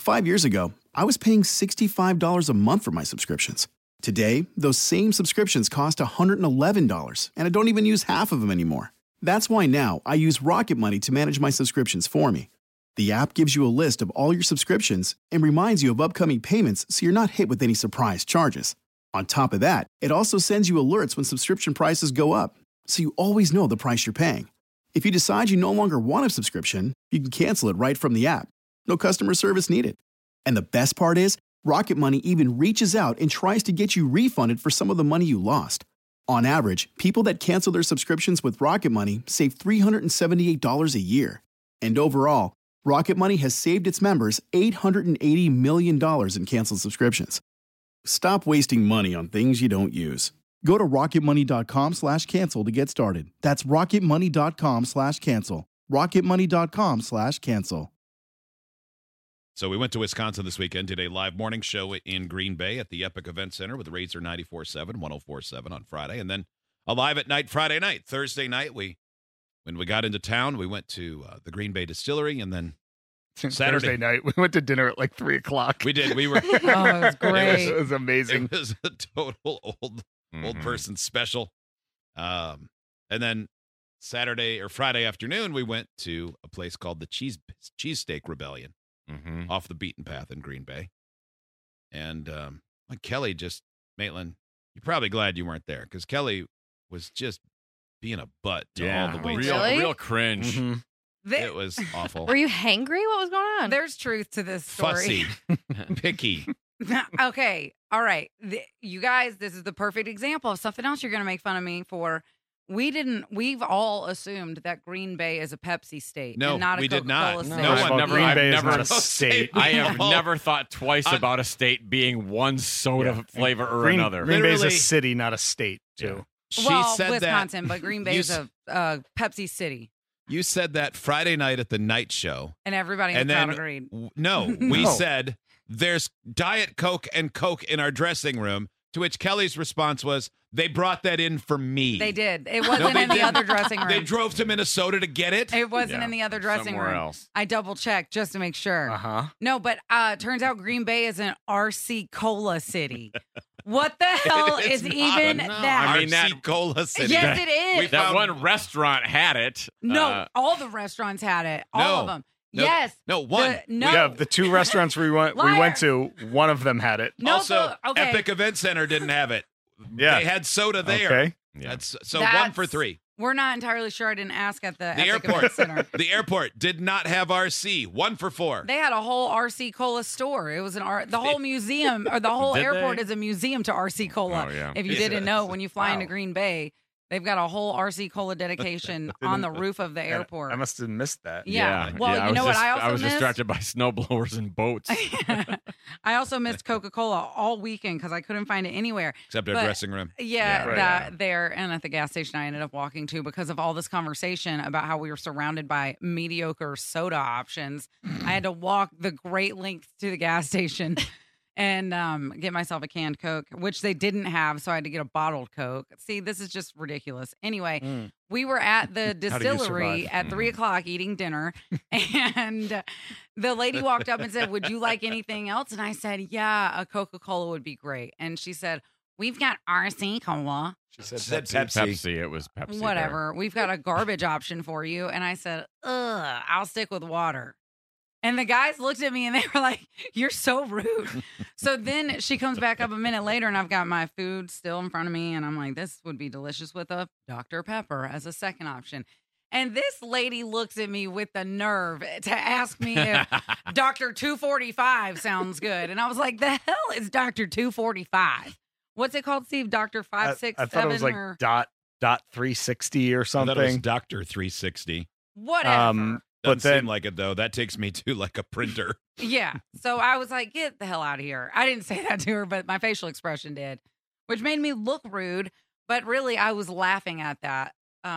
5 years ago, I was paying $65 a month for my subscriptions. Today, those same subscriptions cost $111, and I don't even use half of them anymore. That's why now I use Rocket Money to manage my subscriptions for me. The app gives you a list of all your subscriptions and reminds you of upcoming payments so you're not hit with any surprise charges. On top of that, it also sends you alerts when subscription prices go up, so you always know the price you're paying. If you decide you no longer want a subscription, you can cancel it right from the app. No customer service needed. And the best part is, Rocket Money even reaches out and tries to get you refunded for some of the money you lost. On average, people that cancel their subscriptions with Rocket Money save $378 a year. And overall, Rocket Money has saved its members $880 million in canceled subscriptions. Stop wasting money on things you don't use. Go to rocketmoney.com/cancel to get started. That's rocketmoney.com/cancel. rocketmoney.com/cancel. So we went to Wisconsin this weekend, did a live morning show in Green Bay at the Epic Event Center with Razor 94.7, 104.7 on Friday, and then a live at night Friday night. Thursday night, when we got into town, we went to the Green Bay Distillery, and then Saturday night, we went to dinner at like 3 o'clock. We did. We were. Oh, it was great. It was amazing. It was a total old person special. And then Friday afternoon, we went to a place called the Cheesesteak Rebellion off the beaten path in Green Bay. And Kelly Maitland, you're probably glad you weren't there because Kelly was just being a butt to all the waiters. Real cringe. Mm-hmm. It was awful. Were you hangry? What was going on? There's truth to this story. Fussy, picky. Okay. All right. You guys, this is the perfect example of something else you're going to make fun of me for. We've all assumed that Green Bay is a Pepsi state. No, and not a we did Coca-Cola not. state. No one never. Green Bay I've is never not a state. I have never thought twice about a state being one soda flavor or another. Green Bay is a Literally- city, not a state, too. She Well, said Wisconsin, that. but Green Bay is a Pepsi city. You said that Friday night at the night show. And everybody in And the crowd then, agreed. we said there's Diet Coke and Coke in our dressing room, to which Kelly's response was, they brought that in for me. They did. It wasn't they in the didn't. other dressing room. They drove to Minnesota to get it. It wasn't in the other dressing somewhere room. else. I double checked just to make sure. Uh-huh. No, but turns out Green Bay is an RC Cola city. What the hell It's is not. even No, that? I mean, that- RC Cola City. Yes, it is. That one restaurant had it. No, all the restaurants had it. All of them. No, Yes. no, one. No. Yeah, the 2 restaurants we went to, one of them had it. No, Also, okay. Epic Event Center didn't have it. Yeah. They had soda there. Okay. Yeah. That's so That's- 1 for 3. We're not entirely sure. I didn't ask at the Epic airport. Event Center. The airport did not have RC. 1 for 4. They had a whole RC Cola store. It was the whole museum or the whole Did airport they? is a museum to RC Cola. Oh, yeah. If you Yes. didn't know, when you fly into Wow. Green Bay, they've got a whole RC Cola dedication on the roof of the airport. I must have missed that. Yeah. Well, you I was know what I also was missed? distracted by snowblowers and boats. I also missed Coca-Cola all weekend because I couldn't find it anywhere. Except our But- dressing room. Yeah, Yeah. that there and at the gas station I ended up walking to because of all this conversation about how we were surrounded by mediocre soda options. I had to walk the great length to the gas station and get myself a canned Coke, which they didn't have, so I had to get a bottled Coke. See, this is just ridiculous. Anyway, we were at the distillery survive? at 3 o'clock eating dinner, and the lady walked up and said, "Would you like anything else?" And I said, "Yeah, a Coca-Cola would be great." And she said, "We've got RC Cola." She said Said Pepsi. Pepsi. It was Pepsi. Whatever. We've got a garbage option for you. And I said, I'll stick with water. And the guys looked at me and they were like, "You're so rude." So then she comes back up a minute later and I've got my food still in front of me. And I'm like, this would be delicious with a Dr. Pepper as a second option. And this lady looks at me with the nerve to ask me if Dr. 245 sounds good. And I was like, the hell is Dr. 245? What's it called, Steve? Dr. 567 I thought it was like or dot 360 or I thought it was something. Dr. 360. whatever. But Doesn't then seem like it, though. That takes me to like a printer. Yeah. So I was like, get the hell out of here. I didn't say that to her, but my facial expression did, which made me look rude. But really, I was laughing at that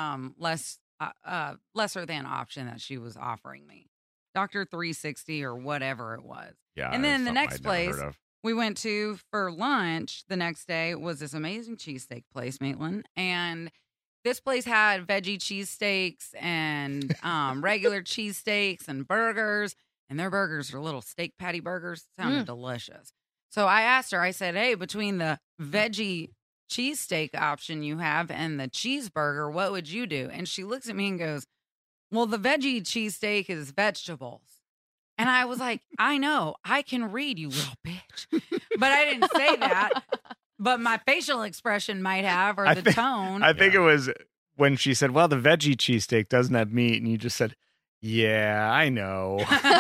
lesser than option that she was offering me. Dr. 360 or whatever it was. Yeah. And then the something next I'd never heard place- of. We went to for lunch the next day was this amazing cheesesteak place, Maitland. And this place had veggie cheesesteaks and regular cheesesteaks and burgers. and their burgers are little steak patty burgers. Sounded delicious. So I asked her, I said, hey, between the veggie cheesesteak option you have and the cheeseburger, what would you do? And she looks at me and goes, well, the veggie cheesesteak is vegetables. And I was like, I know, I can read, you little bitch. But I didn't say that. But my facial expression might have, or the tone. I think it was when she said, well, the veggie cheesesteak doesn't have meat. And you just said, yeah, I know.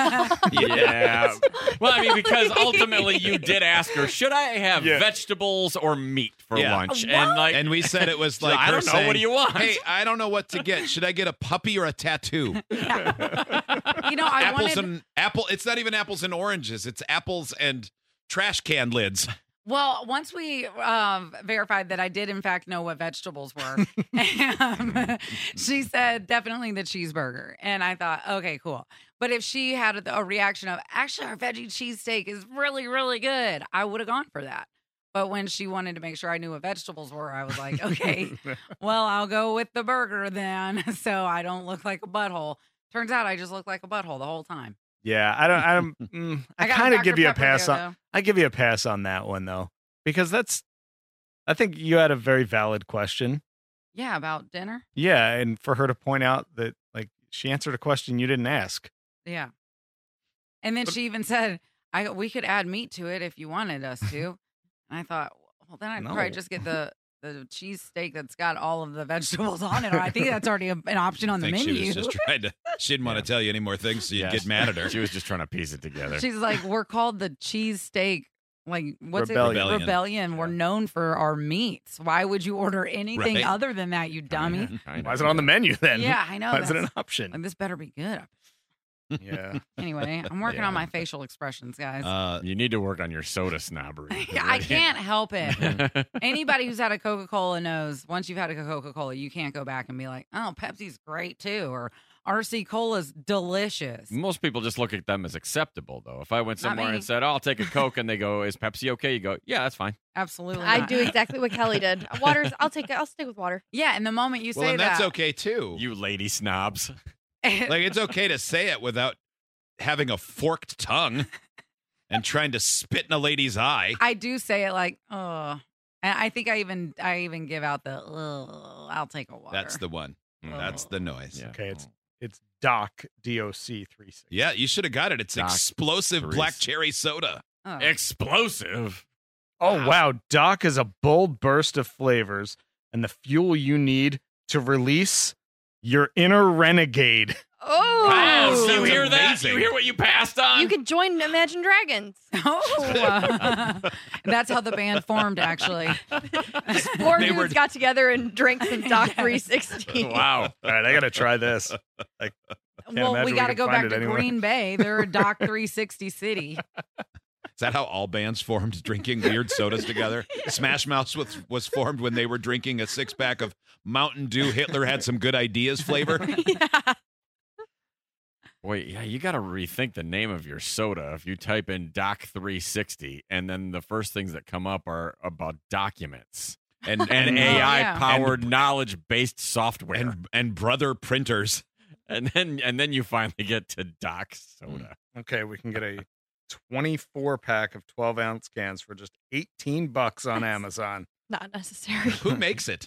Yeah. Well, I mean, because ultimately you did ask her, should I have vegetables or meat for lunch? And we said it was like, I don't know. What do you want? Hey, I don't know what to get. Should I get a puppy or a tattoo? You know, I apples wanted and apple. It's not even apples and oranges. It's apples and trash can lids. Well, once we verified that I did, in fact, know what vegetables were, she said definitely the cheeseburger. And I thought, okay, cool. But if she had a reaction of, actually, our veggie cheesesteak is really, really good, I would have gone for that. But when she wanted to make sure I knew what vegetables were, I was like, okay, well, I'll go with the burger then so I don't look like a butthole. Turns out I just look like a butthole the whole time. Yeah, I kind of give you a pass on. I give you a pass on that one though, because I think you had a very valid question. Yeah, about dinner. Yeah, and for her to point out that like she answered a question you didn't ask. Yeah, and then she even said, we could add meat to it if you wanted us to. And I thought, well, then I'd probably just get the cheesesteak that's got all of the vegetables on it. Or I think that's already an option on the menu. She was just trying to. She didn't want to tell you any more things, so you'd get mad at her. She was just trying to piece it together. She's like, we're called the cheesesteak. Like, what's Rebellion. it? Rebellion. We're known for our meats. Why would you order anything other than that, you dummy? Why is it on the menu then? Yeah, I know. Why is it an option? Like, this better be good. Yeah. Anyway, I'm working on my facial expressions, guys. You need to work on your soda snobbery. I can't help it. Anybody who's had a Coca-Cola knows once you've had a Coca-Cola, you can't go back and be like, oh, Pepsi's great too, or RC Cola's delicious. Most people just look at them as acceptable, though. If I went somewhere and said, oh, I'll take a Coke, and they go, is Pepsi okay? You go, yeah, that's fine. Absolutely. I do exactly what Kelly did. Water's, I'll stick with water. Yeah, and the moment you say and that. that's okay too. You lady snobs. Like, it's okay to say it without having a forked tongue and trying to spit in a lady's eye. I do say it like, oh. And I think I even give out the, I'll take a water. That's the one. That's the noise. Yeah. Okay, it's DOC, DOC 36. Yeah, you should have got it. It's Doc explosive 36. black cherry soda. Oh. Explosive. Oh, wow. DOC is a bold burst of flavors and the fuel you need to release your inner renegade. Oh, Wow, sounds you hear that? amazing. You hear what you passed on? you could join Imagine Dragons. Oh, that's how the band formed, actually. Four They were- dudes got together and drank some Doc 360. Wow. All right, I got to try this. Can't Well, imagine we we got to can go find back it to anywhere. Green Bay. They're a Doc 360 city. Is that how all bands formed, drinking weird sodas together? Smash Mouth was formed when they were drinking a 6-pack of Mountain Dew Hitler Had Some Good Ideas flavor. Yeah. Wait, yeah, you got to rethink the name of your soda. If you type in Doc 360, and then the first things that come up are about documents and AI-powered knowledge-based software, and brother printers. and then you finally get to Doc soda. Okay, we can get a 24-pack of 12-ounce cans for just $18 on Amazon. Not necessary. Who makes it?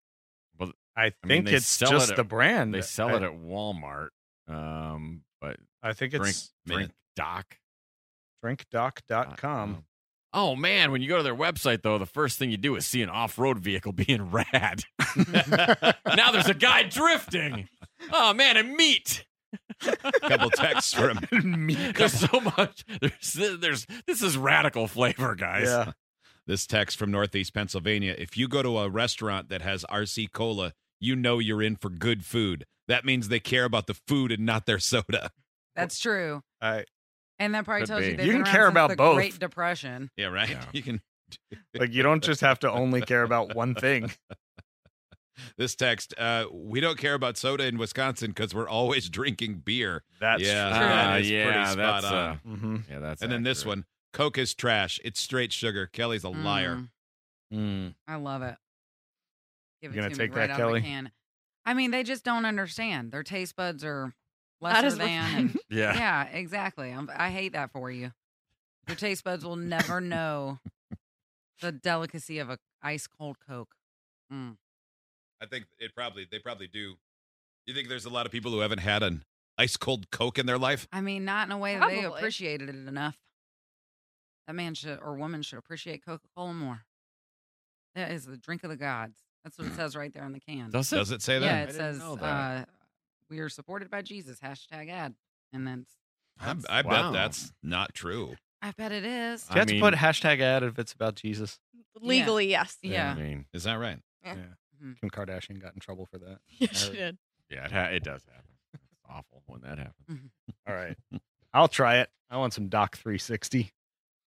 I mean, think they it's sell just it at- the brand. They sell it at Walmart, but I think drink it's Doc. drinkdoc.com. Oh man, when you go to their website though, the first thing you do is see an off-road vehicle being rad. Now there's a guy drifting. Oh man, and meat. Couple texts from There's so much. There's this is radical flavor, guys. Yeah. this text from Northeast Pennsylvania. If you go to a restaurant that has RC Cola, you know you're in for good food. That means they care about the food and not their soda. That's true. And that probably Could tells be. you they've You been can around care since about the both. Great Depression. Yeah, right? Yeah. You can. Like, you don't just have to only care about one thing. This text, we don't care about soda in Wisconsin because we're always drinking beer. That's Yeah, true. that is pretty spot that's on. Mhm. yeah, that's. And then this accurate. one, Coke is trash. It's straight sugar. Kelly's a liar. I love it. Give You it gonna to me take right that, out of Kelly? a can. I mean, they just don't understand. Their taste buds are lesser is than. And, Yeah. yeah, exactly. I hate that for you. Your taste buds will never know the delicacy of a ice cold Coke. Mm. I think they probably do. You think there's a lot of people who haven't had an ice cold Coke in their life? I mean, not in a way that they Probably. appreciated it enough. That man should or woman should appreciate Coca-Cola more. That is the drink of the gods. That's what it says right there on the can. Does it? Does it say that? Yeah, I it didn't says know that. we are supported by Jesus. #ad. And then I Wow. bet that's not true. I bet it is. You have to put #ad if it's about Jesus. Legally, yes. Yeah. I mean, Is that right? Yeah. Mhm. Kim Kardashian got in trouble for that. Yes, she did. yeah, it does happen. It's awful when that happens. All right. I'll try it. I want some Doc 360.